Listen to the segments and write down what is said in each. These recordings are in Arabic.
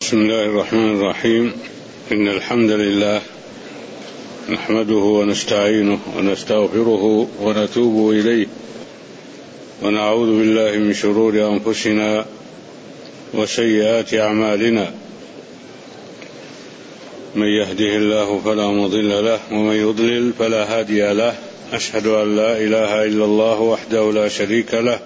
بسم الله الرحمن الرحيم. إن الحمد لله نحمده ونستعينه ونستغفره ونتوب إليه ونعوذ بالله من شرور أنفسنا وسيئات أعمالنا. من يهده الله فلا مضل له ومن يضلل فلا هادي له. أشهد أن لا إله إلا الله وحده لا شريك له،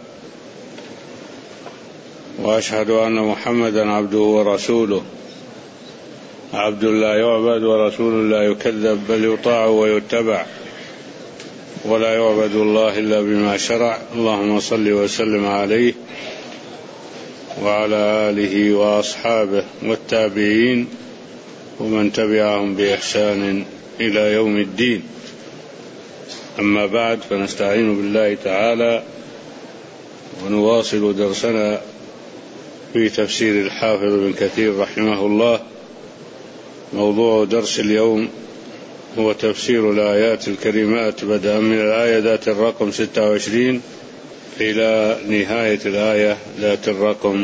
وأشهد أن محمدا عبده ورسوله، عبد لا يعبد ورسول لا يكذب، بل يطاع ويتبع، ولا يعبد الله إلا بما شرع. اللهم صل وسلم عليه وعلى آله وأصحابه والتابعين ومن تبعهم بإحسان إلى يوم الدين. أما بعد، فنستعين بالله تعالى ونواصل درسنا في تفسير الحافظ ابن كثير رحمه الله. موضوع درس اليوم هو تفسير الآيات الكريمات بدءا من الآية ذات الرقم 26 إلى نهاية الآية ذات الرقم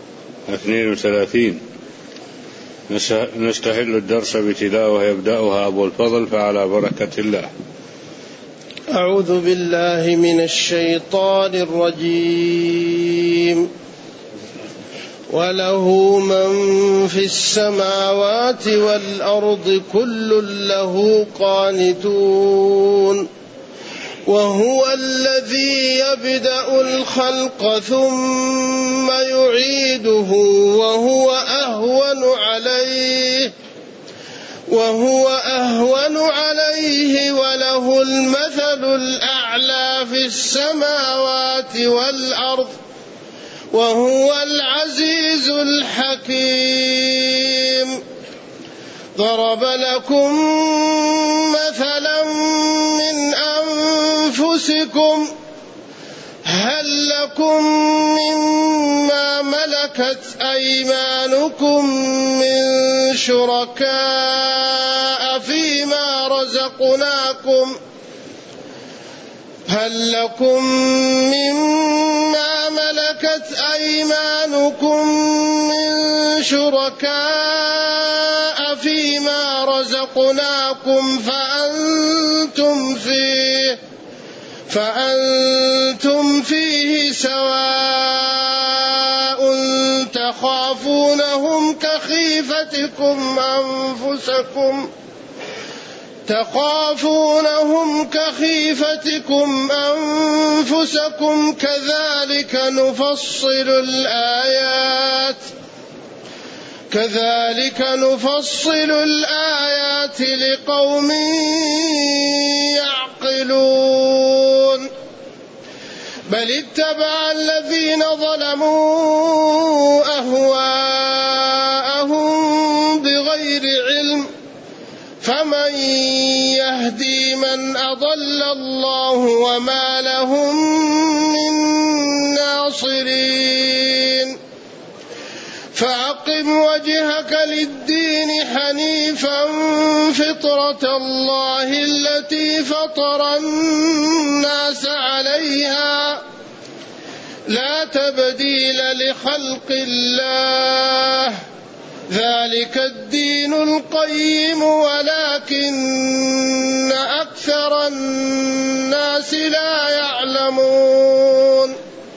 32. نستهل الدرس بتلاوة يبدأها أبو الفضل، فعلى بركة الله. أعوذ بالله من الشيطان الرجيم. وله من في السماوات والأرض كل له قانتون، وهو الذي يبدأ الخلق ثم يعيده وهو أهون عليه وله المثل الأعلى في السماوات والأرض وهو العزيز الحكيم. ضرب لكم مثلا من أنفسكم، هل لكم مما ملكت أيمانكم من شركاء فيما رزقناكم فأنتم فيه سواء تخافونهم كخيفتكم أنفسكم كذلك نفصل الآيات لقوم يعقلون. بل اتبع الذين ظلموا أهواءهم بغير علم، فمن يهدي من أضل الله وما لهم من ناصرين. فأقم وجهك للدين حنيفا فطرة الله التي فطر الناس عليها، لا تبديل لخلق الله، ذلك الدين القيم ولكن أكثر الناس لا يعلمون.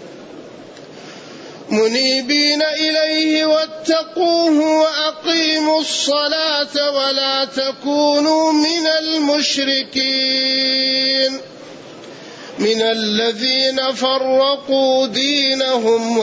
منيبين إليه واتقوه وأقيموا الصلاة ولا تكونوا من المشركين، من الذين فرقوا دينهم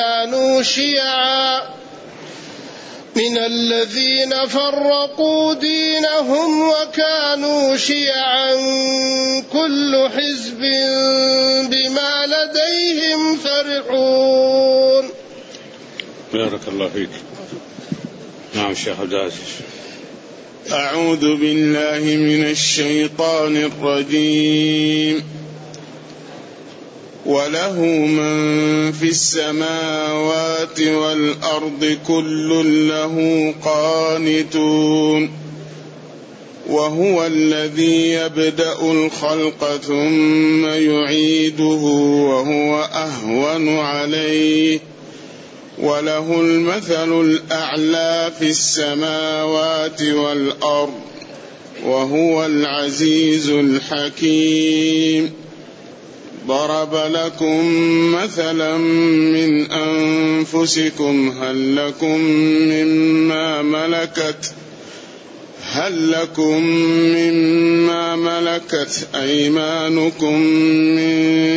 وكانوا شيعا كل حزب بما لديهم فرحون. بارك الله فيك. نعم شيخ عبد العزيز. أعوذ بالله من الشيطان الرجيم. وله من في السماوات والأرض كل له قانتون، وهو الذي يبدأ الخلق ثم يعيده وهو أهون عليه وله المثل الأعلى في السماوات والأرض وهو العزيز الحكيم. ضرب لكم مثلا من أنفسكم هل لكم مما ملكت أيمانكم من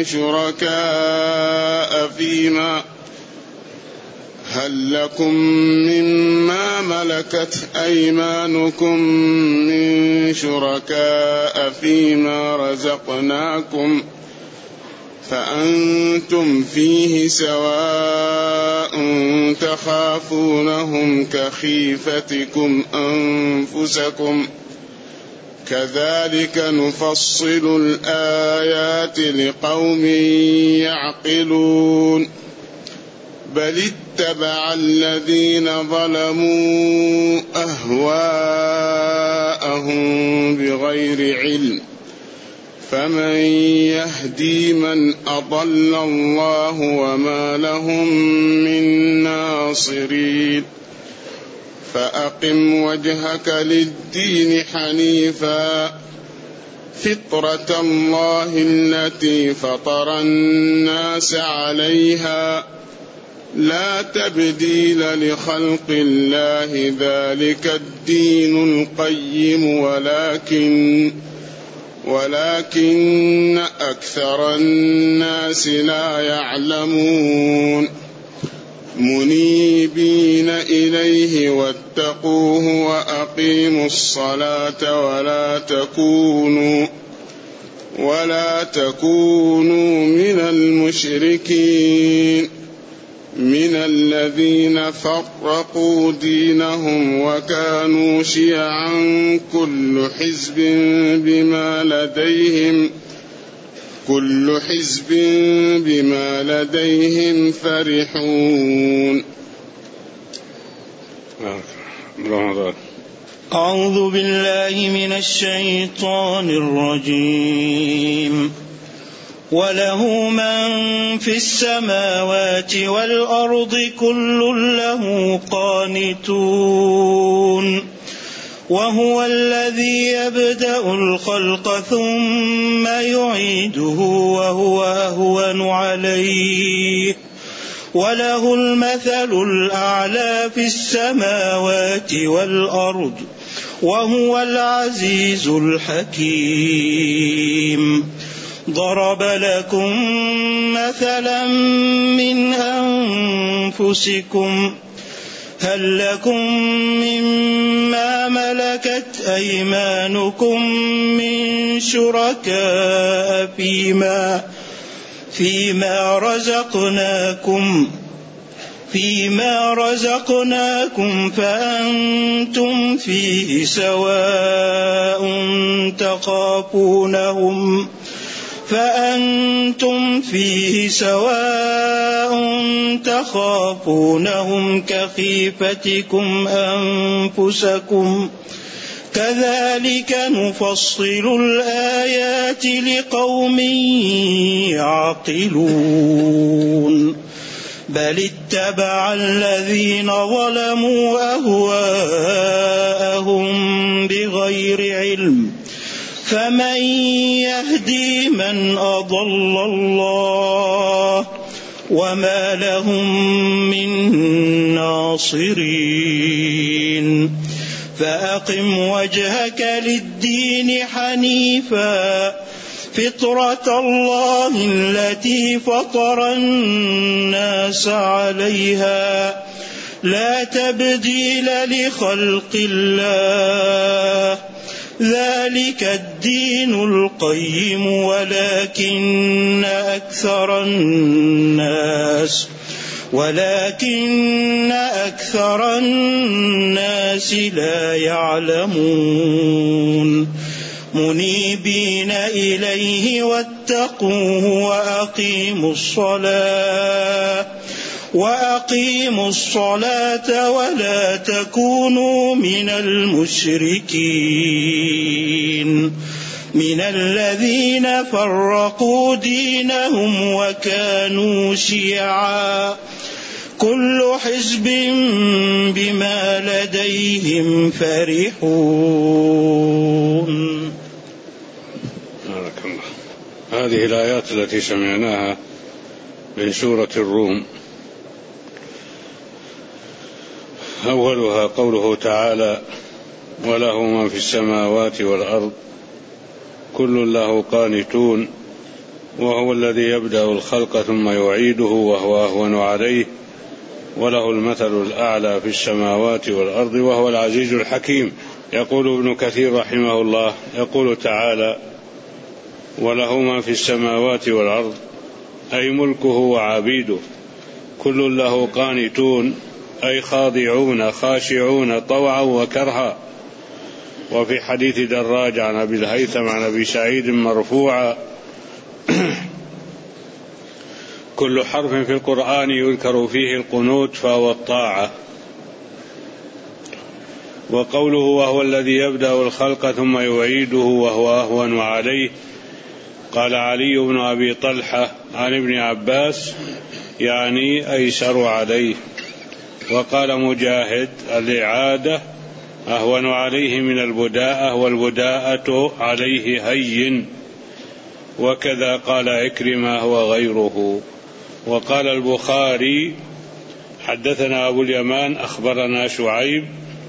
شركاء فيما رزقناكم فأنتم فيه سواء تخافونهم كخيفتكم أنفسكم كذلك نفصل الآيات لقوم يعقلون. بل اتبع الذين ظلموا أهواءهم بغير علم فمن يهدي من أضل الله وما لهم من ناصرين. فأقم وجهك للدين حنيفا فطرة الله التي فطر الناس عليها لا تبديل لخلق الله ذلك الدين القيم ولكن أكثر الناس لا يعلمون. منيبين إليه واتقوه وأقيموا الصلاة ولا تكونوا من المشركين من الذين فرقوا دينهم وكانوا شيعا كل حزب بما لديهم فرحون. أعوذ بالله من الشيطان الرجيم. وله من في السماوات والأرض كل له قانتون. وهو الذي يبدأ الخلق ثم يعيده وهو أهون عليه وله المثل الأعلى في السماوات والأرض وهو العزيز الحكيم. ضرب لكم مثلا من أنفسكم هل لكم مما ملكت أيمانكم من شركاء فيما رزقناكم فأنتم فيه سواء تخافونهم كخيفتكم أنفسكم كذلك نفصل الآيات لقوم يعقلون. بل اتبع الذين ظلموا أهواءهم بغير علم فمن يهدي من أضل الله وما لهم من ناصرين. فأقم وجهك للدين حنيفا فطرة الله التي فطر الناس عليها لا تبديل لخلق الله ذلك الدين القيم ولكن أكثر الناس لا يعلمون. منيبين إليه واتقوه وأقيموا الصلاة ولا تكونوا من المشركين من الذين فرقوا دينهم وكانوا شيعا كل حزب بما لديهم فرحون. بارك الله. هذه الآيات التي سمعناها من سورة الروم أولها قوله تعالى: وله ما في السماوات والأرض كل له قانتون وهو الذي يبدأ الخلق ثم يعيده وهو أهون عليه وله المثل الأعلى في السماوات والأرض وهو العزيز الحكيم. يقول ابن كثير رحمه الله: يقول تعالى: وله ما في السماوات والأرض، أي ملكه وعبيده، كل له قانتون، أي خاضعون خاشعون طوعا وكرها. وفي حديث دراج عن أبي الهيثم عن أبي سعيد مرفوعا: كل حرف في القرآن يذكر فيه القنوت فهو الطاعة. وقوله وهو الذي يبدأ الخلق ثم يعيده وهو أهون عليه، قال علي بن أبي طلحة عن ابن عباس: يعني أيسر عليه. وقال مجاهد: الإعادة أهون عليه من البداءة، والبداءة عليه هين. وكذا قال عكرمة وغيره. وقال البخاري: حدثنا أبو اليمان أخبرنا شعيب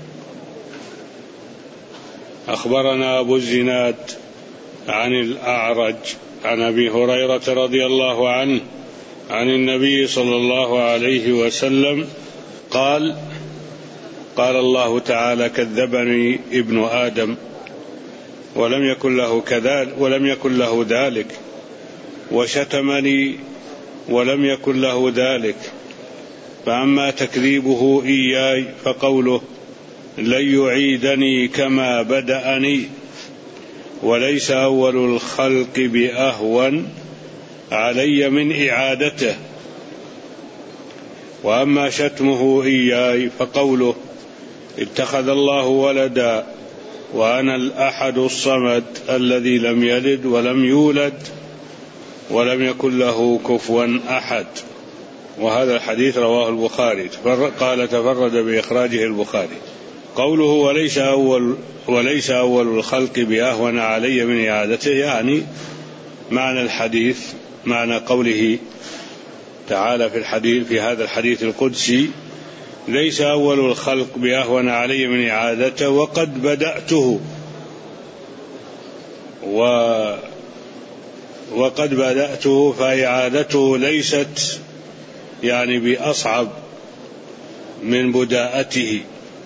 أخبرنا أبو الزناد عن الأعرج عن أبي هريرة رضي الله عنه عن النبي صلى الله عليه وسلم قال: قال الله تعالى: كذبني ابن آدم ولم يكن له ذلك، وشتمني ولم يكن له ذلك. فأما تكذيبه إياي فقوله: لن يعيدني كما بدأني، وليس أول الخلق بأهون علي من إعادته. وأما شتمه إياي فقوله: اتخذ الله ولدا وأنا الأحد الصمد الذي لم يلد ولم يولد ولم يكن له كفوا أحد. وهذا الحديث رواه البخاري. قال: تفرد بإخراجه البخاري. قوله وليس أول الخلق بأهون علي من إعادته، يعني معنى الحديث، معنى قوله تعالى في هذا الحديث القدسي: ليس أول الخلق بأهون علي من إعادته وقد بدأته، وقد بدأته، فإعادته ليست يعني بأصعب من بداءته.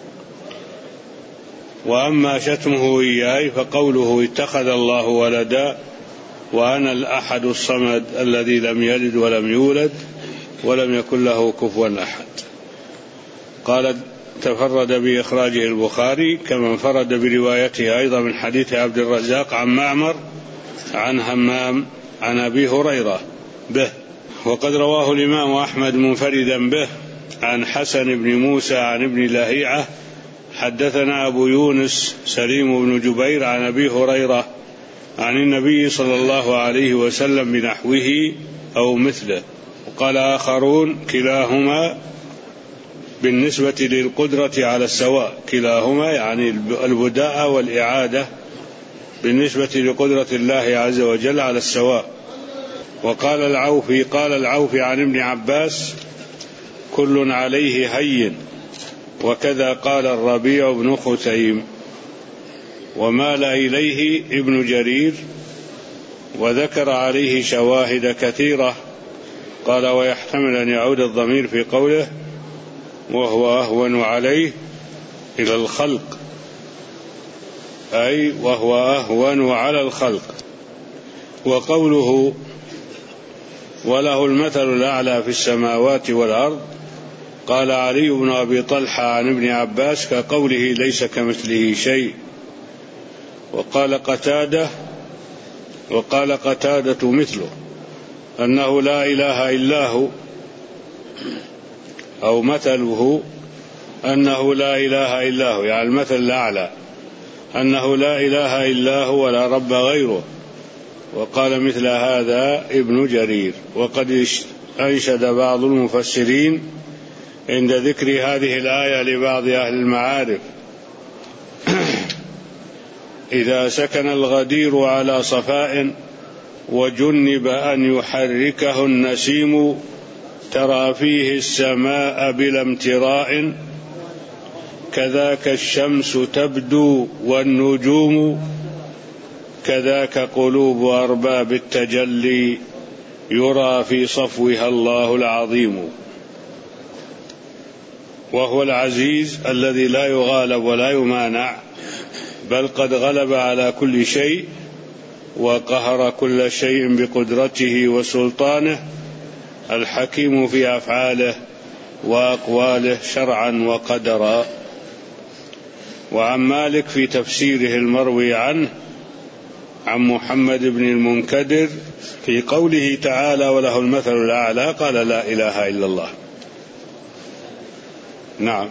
وأما شتمه إياي فقوله: اتخذ الله ولدا وأنا الأحد الصمد الذي لم يلد ولم يولد ولم يكن له كفوا أحد. قال: تفرد بإخراجه البخاري، كما انفرد بروايته أيضا من حديث عبد الرزاق عن معمر عن همام عن أبي هريرة به. وقد رواه الإمام أحمد منفردا به عن حسن بن موسى عن ابن لهيعة: حدثنا أبو يونس سليم بن جبير عن أبي هريرة عن النبي صلى الله عليه وسلم بنحوه أو مثله. وقال آخرون: كلاهما بالنسبة للقدرة على السواء، كلاهما يعني البداءة والإعادة بالنسبة لقدرة الله عز وجل على السواء. وقال العوفي: قال العوفي عن ابن عباس: كل عليه هين. وكذا قال الربيع بن خثيم. ومال إليه ابن جرير وذكر عليه شواهد كثيرة. قال: ويحتمل أن يعود الضمير في قوله: وهو أهون عليه إلى الخلق، أي وهو أهون على الخلق. وقوله: وله المثل الأعلى في السماوات والأرض، قال علي بن أبي طلحة عن ابن عباس: كقوله ليس كمثله شيء. وقال قتادة مثله، أنه لا إله إلا هو، أو مثله أنه لا إله إلا هو، يعني المثل الأعلى أنه لا إله إلا هو ولا رب غيره. وقال مثل هذا ابن جرير. وقد أنشد بعض المفسرين عند ذكر هذه الآية لبعض أهل المعارف: إذا سكن الغدير على صفاء وجنب أن يحركه النسيم ترى فيه السماء بلا امتراء، كذاك الشمس تبدو والنجوم، كذاك قلوب أرباب التجلي يرى في صفوها الله العظيم. وهو العزيز الذي لا يغالب ولا يمانع، بل قد غلب على كل شيء وقهر كل شيء بقدرته وسلطانه، الحكيم في أفعاله وأقواله شرعا وقدرا. وعن مالك في تفسيره المروي عنه عن محمد بن المنكدر في قوله تعالى: وله المثل الأعلى، قال: لا إله إلا الله. نعم،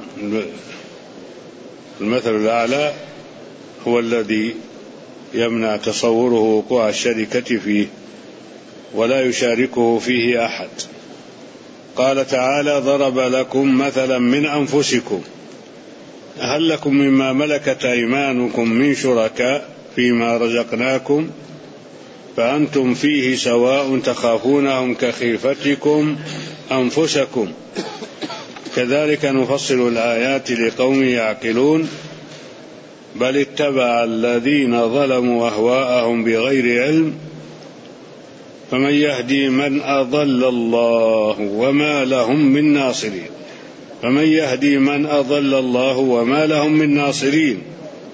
المثل الأعلى هو الذي يمنع تصوره وقوع الشركة فيه ولا يشاركه فيه أحد. قال تعالى: ضرب لكم مثلا من أنفسكم هل لكم مما ملكت أيمانكم من شركاء فيما رزقناكم فأنتم فيه سواء تخافونهم كخيفتكم أنفسكم كذلك نفصل الآيات لقوم يعقلون بل اتبع الذين ظلموا أهواءهم بغير علم فمن يهدي من أضل الله وما لهم من ناصرين. فمن يهدي من أضل الله وما لهم من ناصرين.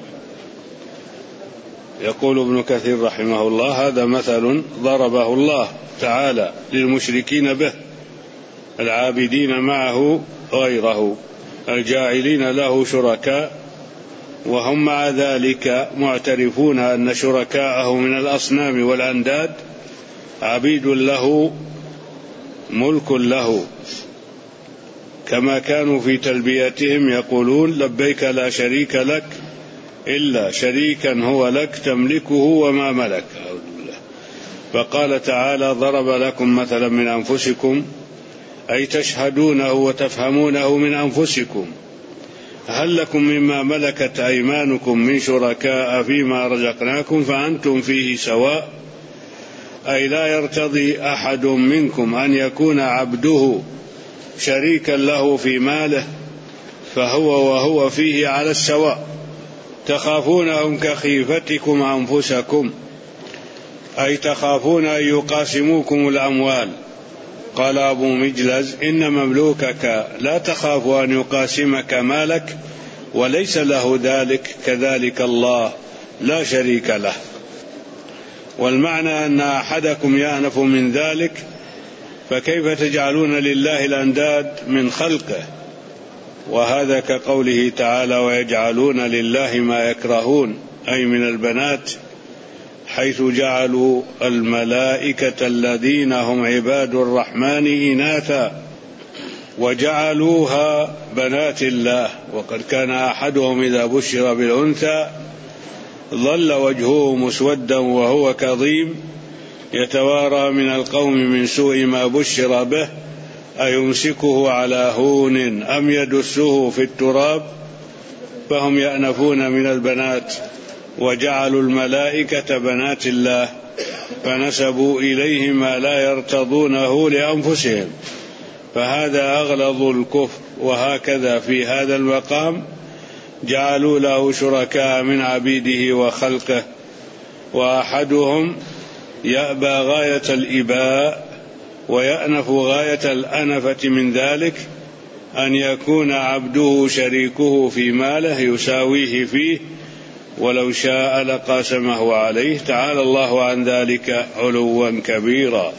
يقول ابن كثير رحمه الله: هذا مثل ضربه الله تعالى للمشركين به، العابدين معه غيره، الجاعلين له شركاء، وهم مع ذلك معترفون أن شركاءه من الأصنام والأنداد عبيد له ملك له، كما كانوا في تلبيتهم يقولون: لبيك لا شريك لك إلا شريكا هو لك تملكه وما ملك. فقال تعالى: ضرب لكم مثلا من أنفسكم، أي تشهدونه وتفهمونه من أنفسكم. هل لكم مما ملكت أيمانكم من شركاء فيما رزقناكم فأنتم فيه سواء، أي لا يرتضي أحد منكم أن يكون عبده شريكا له في ماله، فهو وهو فيه على السواء. تخافونهم كخيفتكم أنفسكم، أي تخافون أن يقاسموكم الأموال. قال أبو مجلز: إن مملوكك لا تخاف أن يقاسمك مالك وليس له ذلك، كذلك الله لا شريك له. والمعنى أن أحدكم يأنف من ذلك، فكيف تجعلون لله الأنداد من خلقه؟ وهذا كقوله تعالى: ويجعلون لله ما يكرهون، أي من البنات، حيث جعلوا الملائكة الذين هم عباد الرحمن إناثا وجعلوها بنات الله. وقد كان أحدهم إذا بشر بالأنثى ظل وجهه مسودا وهو كظيم يتوارى من القوم من سوء ما بشر به، أيمسكه على هون أم يدسه في التراب. فهم يأنفون من البنات وجعلوا الملائكة بنات الله، فنسبوا إليه ما لا يرتضونه لأنفسهم، فهذا أغلظ الكفر. وهكذا في هذا المقام جعلوا له شركاء من عبيده وخلقه، وأحدهم يأبى غاية الإباء ويأنف غاية الأنفة من ذلك أن يكون عبده شريكه في ماله يساويه فيه، ولو شاء لقاسمه عليه، تعالى الله عن ذلك علوا كبيرا.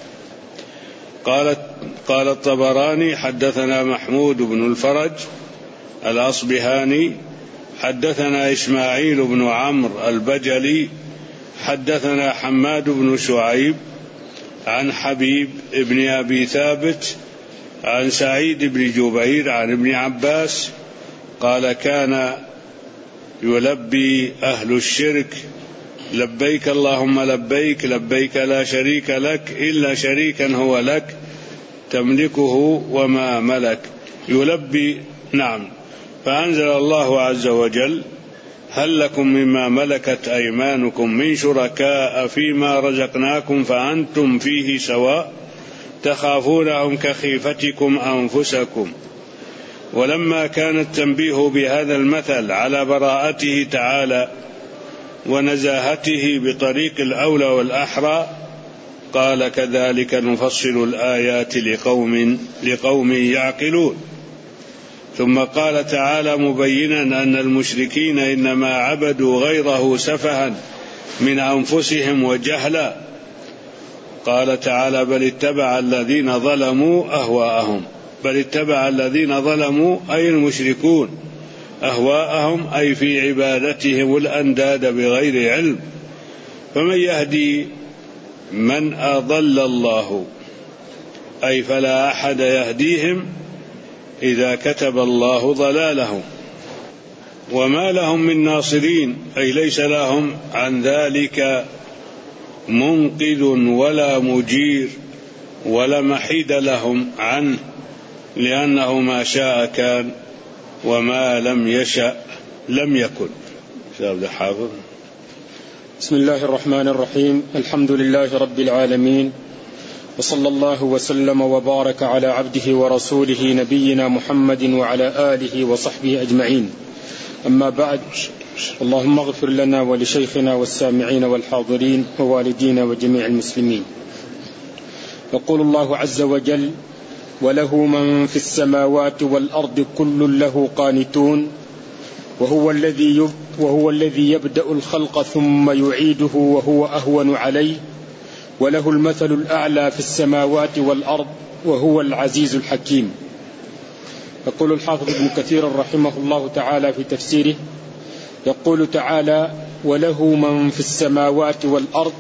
قال الطبراني: حدثنا محمود بن الفرج الأصبهاني حدثنا إسماعيل بن عمرو البجلي حدثنا حماد بن شعيب عن حبيب بن أبي ثابت عن سعيد بن جبير عن ابن عباس قال: كان يلبي أهل الشرك: لبيك اللهم لبيك، لبيك لا شريك لك إلا شريكا هو لك تملكه وما ملك، يلبي. نعم. فأنزل الله عز وجل: هل لكم مما ملكت أيمانكم من شركاء فيما رزقناكم فأنتم فيه سواء تخافونهم كخيفتكم أنفسكم. ولما كان التنبيه بهذا المثل على براءته تعالى ونزاهته بطريق الأولى والأحرى، قال: كذلك نفصل الآيات لقوم يعقلون. ثم قال تعالى مبينا أن المشركين إنما عبدوا غيره سفها من أنفسهم وجهلا. قال تعالى: بل اتبع الذين ظلموا أهواءهم. بل اتبع الذين ظلموا أي المشركون أهواءهم، أي في عبادتهم الأنداد بغير علم. فمن يهدي من أضل الله، أي فلا أحد يهديهم إذا كتب الله ضلالهم. وما لهم من ناصرين، أي ليس لهم عن ذلك منقذ ولا مجير ولا محيد لهم عنه، لأنه ما شاء كان وما لم يشأ لم يكن. بسم الله الرحمن الرحيم. الحمد لله رب العالمين، وصلى الله وسلم وبارك على عبده ورسوله نبينا محمد وعلى آله وصحبه أجمعين. أما بعد، اللهم اغفر لنا ولشيخنا والسامعين والحاضرين ووالدينا وجميع المسلمين. يقول الله عز وجل: وله من في السماوات والأرض كل له قانتون وهو الذي يبدأ الخلق ثم يعيده وهو أهون عليه وله المثل الأعلى في السماوات والأرض وهو العزيز الحكيم. يقول الحافظ ابن كثير رحمه الله تعالى في تفسيره، يقول تعالى: وله من في السماوات والأرض،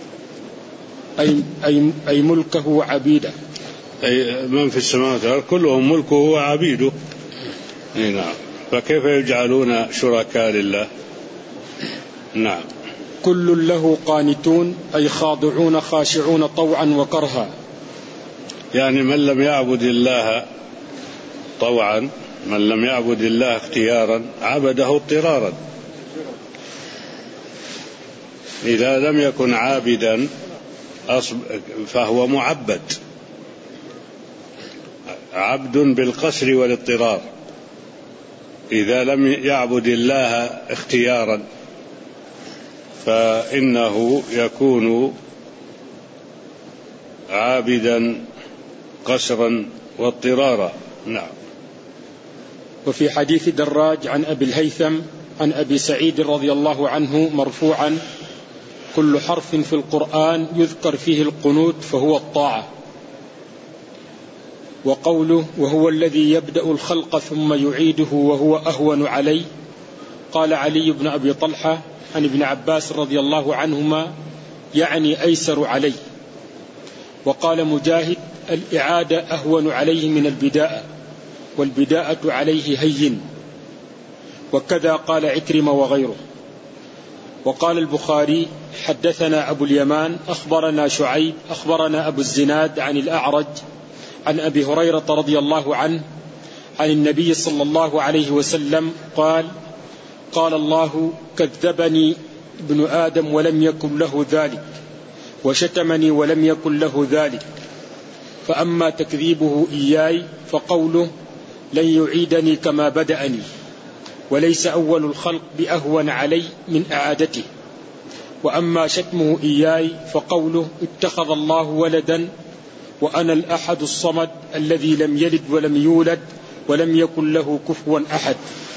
أي ملكه وعبيده. أي من في السماوات والأرض كلهم ملكه وعبيده. نعم. فكيف يجعلون شركاء لله؟ نعم. كل له قانتون، أي خاضعون خاشعون طوعا وكرها. يعني من لم يعبد الله طوعا، من لم يعبد الله اختيارا، عبده اضطرارا. إذا لم يكن عابدا فهو معبد، عبد بالقسر والاضطرار. إذا لم يعبد الله اختيارا فإنه يكون عابدا قسرا واضطرارا. نعم. وفي حديث دراج عن أبي الهيثم عن أبي سعيد رضي الله عنه مرفوعا: كل حرف في القرآن يذكر فيه القنوت فهو الطاعة. وقوله: وهو الذي يبدأ الخلق ثم يعيده وهو أهون عليه، قال علي بن أبي طلحة عن ابن عباس رضي الله عنهما: يعني أيسر عليه. وقال مجاهد: الإعادة أهون عليه من البداءة، والبداءة عليه هين. وكذا قال عكرمة وغيره. وقال البخاري: حدثنا أبو اليمان أخبرنا شعيب أخبرنا أبو الزناد عن الأعرج عن أبي هريرة رضي الله عنه عن النبي صلى الله عليه وسلم قال: قال الله: كذبني ابن آدم ولم يكن له ذلك، وشتمني ولم يكن له ذلك. فأما تكذيبه إياي فقوله: لن يعيدني كما بدأني، وليس أول الخلق بأهون علي من إعادته. وأما شتمه إياي فقوله: اتخذ الله ولدا وأنا الأحد الصمد الذي لم يلد ولم يولد ولم يكن له كفوا أحد.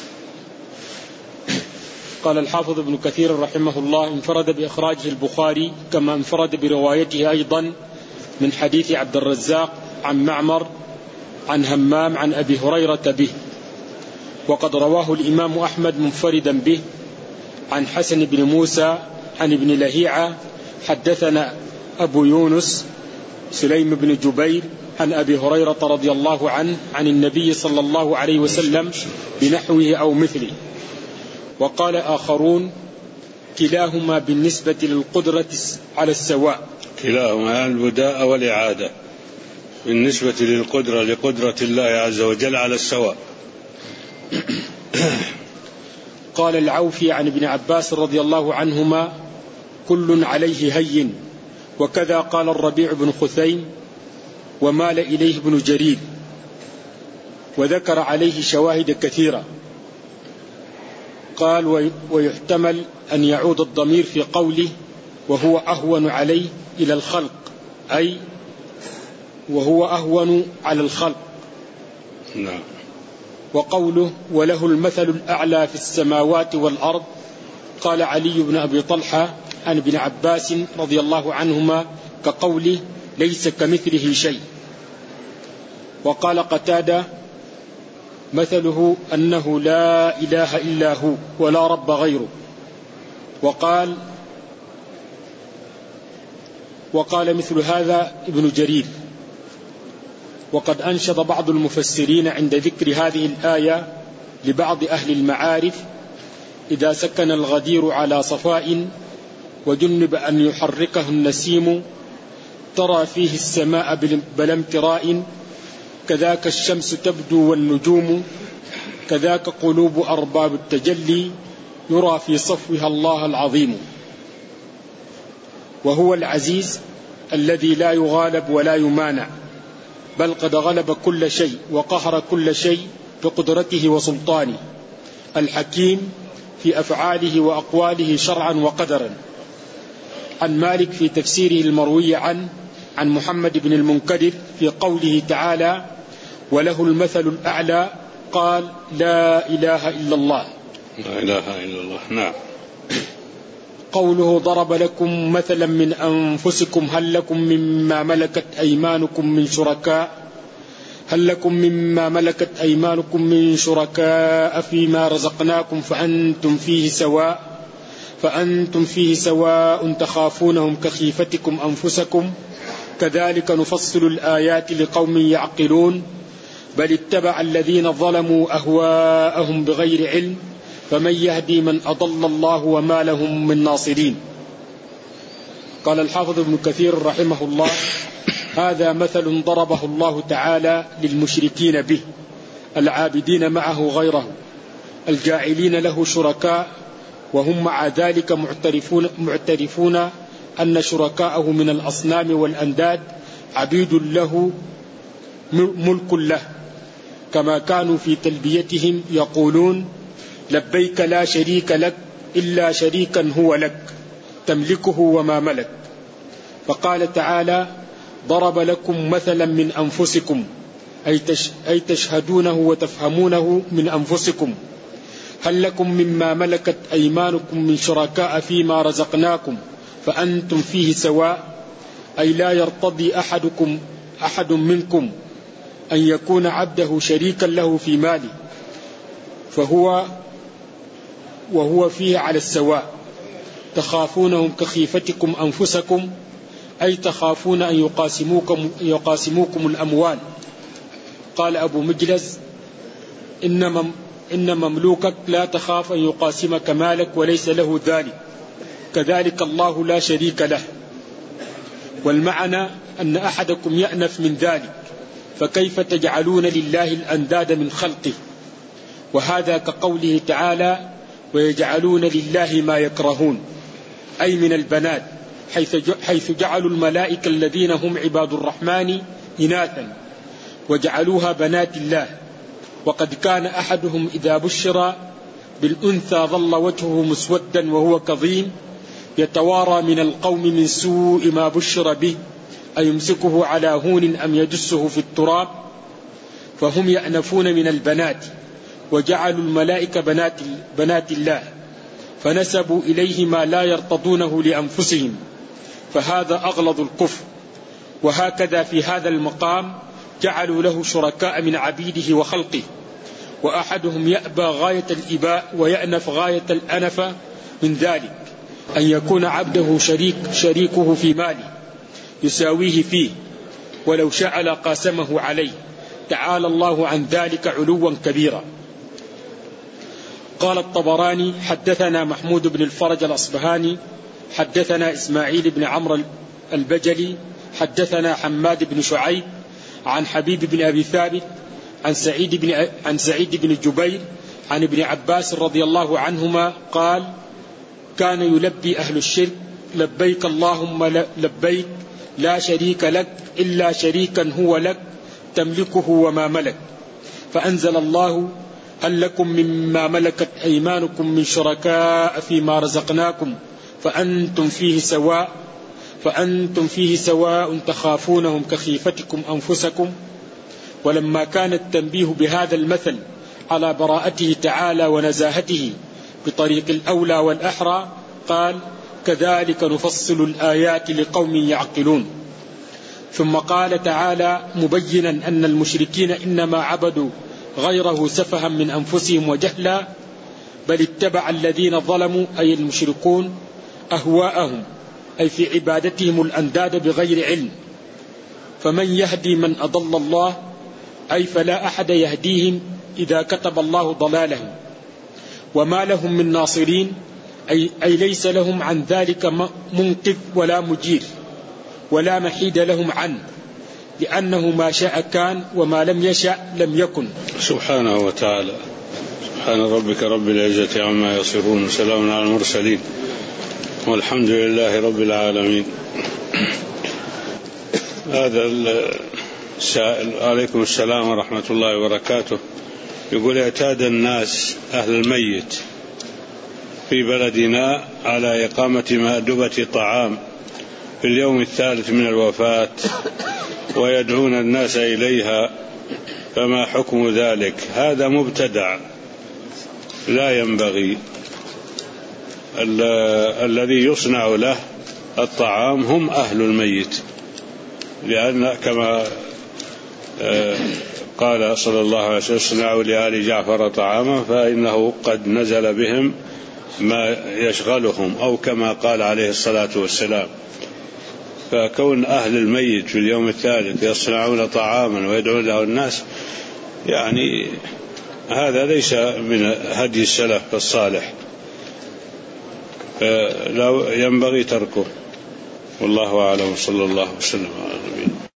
قال الحافظ ابن كثير رحمه الله: انفرد بإخراجه البخاري كما انفرد بروايته أيضا من حديث عبد الرزاق عن معمر عن همام عن أبي هريرة به. وقد رواه الإمام أحمد منفردا به عن حسن بن موسى عن ابن لهيعة حدثنا أبو يونس سليم بن جبير عن أبي هريرة رضي الله عنه عن النبي صلى الله عليه وسلم بنحوه أو مثله. وقال آخرون: كلاهما بالنسبة للقدرة على السواء. كلاهما البداء والإعادة. بالنسبة للقدرة لقدرة الله عز وجل على السواء. قال العوفي عن ابن عباس رضي الله عنهما: كل عليه هين. وكذا قال الربيع بن خثيم، ومال إليه ابن جرير، وذكر عليه شواهد كثيرة. قال: ويحتمل أن يعود الضمير في قوله وهو أهون عليه إلى الخلق، أي وهو أهون على الخلق. نعم. وقوله وله المثل الأعلى في السماوات والأرض، قال علي بن أبي طلحة عن ابن عباس رضي الله عنهما كقوله ليس كمثله شيء. وقال قتادة مثله أنه لا إله إلا هو ولا رب غيره. وقال مثل هذا ابن جرير. وقد أنشد بعض المفسرين عند ذكر هذه الآية لبعض أهل المعارف: إذا سكن الغدير على صفاء وجنب أن يحركه النسيم، ترى فيه السماء بلا امتراء، كذاك الشمس تبدو والنجوم، كذاك قلوب أرباب التجلي، يرى في صفوها الله العظيم. وهو العزيز الذي لا يغالب ولا يمانع، بل قد غلب كل شيء وقهر كل شيء بقدرته وسلطانه، الحكيم في أفعاله وأقواله شرعا وقدرا. عن مالك في تفسيره المروي عن محمد بن المنكدر في قوله تعالى وله المثل الأعلى، قال لا إله إلا الله. لا إله إلا الله. نعم. قوله ضرب لكم مثلا من أنفسكم هل لكم مما ملكت أيمانكم من شركاء فيما رزقناكم فأنتم فيه سواء تخافونهم كخيفتكم أنفسكم كذلك نفصل الآيات لقوم يعقلون بل اتبع الذين ظلموا أهواءهم بغير علم فمن يهدي من أضل الله وما لهم من ناصرين. قال الحافظ ابن كثير رحمه الله: هذا مثل ضربه الله تعالى للمشركين به، العابدين معه غيره، الجاعلين له شركاء، وهم مع ذلك معترفون أن شركاءه من الأصنام والأنداد عبيد له ملك له، كما كانوا في تلبيتهم يقولون لبيك لا شريك لك إلا شريكا هو لك تملكه وما ملك. فقال تعالى ضرب لكم مثلا من أنفسكم، أي تشهدونه وتفهمونه من أنفسكم، هل لكم مما ملكت أيمانكم من شركاء فيما رزقناكم فأنتم فيه سواء، أي لا يرتضي أحد منكم أن يكون عبده شريكا له في ماله وهو فيه على السواء. تخافونهم كخيفتكم أنفسكم، أي تخافون أن يقاسموكم الأموال. قال أبو مجلس إن مملوكك لا تخاف أن يقاسمك مالك وليس له ذلك، كذلك الله لا شريك له. والمعنى أن أحدكم يأنف من ذلك، فكيف تجعلون لله الأنداد من خلقه؟ وهذا كقوله تعالى ويجعلون لله ما يكرهون، أي من البنات، حيث جعلوا الملائكة الذين هم عباد الرحمن إناثا وجعلوها بنات الله. وقد كان أحدهم إذا بشر بالأنثى ظل وجهه مسودا وهو كظيم يتوارى من القوم من سوء ما بشر به، أيمسكه على هون أم يدسه في التراب. فهم يأنفون من البنات، وجعلوا الملائكة بنات الله، فنسبوا إليه ما لا يرتضونه لأنفسهم، فهذا أغلظ الكفر. وهكذا في هذا المقام جعلوا له شركاء من عبيده وخلقه، وأحدهم يأبى غاية الإباء ويأنف غاية الأنف من ذلك، أن يكون عبده شريكه في ماله يساويه فيه، ولو شاء لقاسمه عليه، تعالى الله عن ذلك علوا كبيرا. قال الطبراني حدثنا محمود بن الفرج الأصبهاني حدثنا إسماعيل بن عمرو البجلي حدثنا حماد بن شعيب عن حبيب بن أبي ثابت عن سعيد بن جبير عن ابن عباس رضي الله عنهما قال كان يلبي أهل الشرك لبيك اللهم لبيك لا شريك لك إلا شريكا هو لك تملكه وما ملك، فأنزل الله هل لكم مما ملكت أيمانكم من شركاء فيما رزقناكم فأنتم فيه سواء تخافونهم كخيفتكم أنفسكم. ولما كان التنبيه بهذا المثل على براءته تعالى ونزاهته بطريق الأولى والأحرى قال كذلك نفصل الآيات لقوم يعقلون. ثم قال تعالى مبينا أن المشركين إنما عبدوا غيره سفها من أنفسهم وجهلا، بل اتبع الذين ظلموا أي المشركون أهواءهم أي في عبادتهم الأنداد بغير علم. فمن يهدي من أضل الله أي فلا أحد يهديهم إذا كتب الله ضلالهم، وما لهم من ناصرين أي ليس لهم عن ذلك منقذ ولا مجير ولا محيد لهم عنه، لأنه ما شاء كان وما لم يشأ لم يكن. سبحانه وتعالى. سبحان ربك رب العزة عما يصفون وسلام على المرسلين والحمد لله رب العالمين. هذا السائل عليكم السلام ورحمة الله وبركاته يقول اعتاد الناس أهل الميت في بلدنا على إقامة مأدبة طعام في اليوم الثالث من الوفاة ويدعون الناس إليها، فما حكم ذلك؟ هذا مبتدع لا ينبغي. الذي يصنع له الطعام هم أهل الميت، لأن كما قال صلى الله عليه وسلم اصنعوا لآل جعفر طعاما فإنه قد نزل بهم ما يشغلهم، أو كما قال عليه الصلاة والسلام. فكون أهل الميت في اليوم الثالث يصنعون طعاما ويدعون له الناس يعني هذا ليس من هدي السلف الصالح، لا ينبغي تركه. والله أعلم. صلى الله وسلم على نبينا.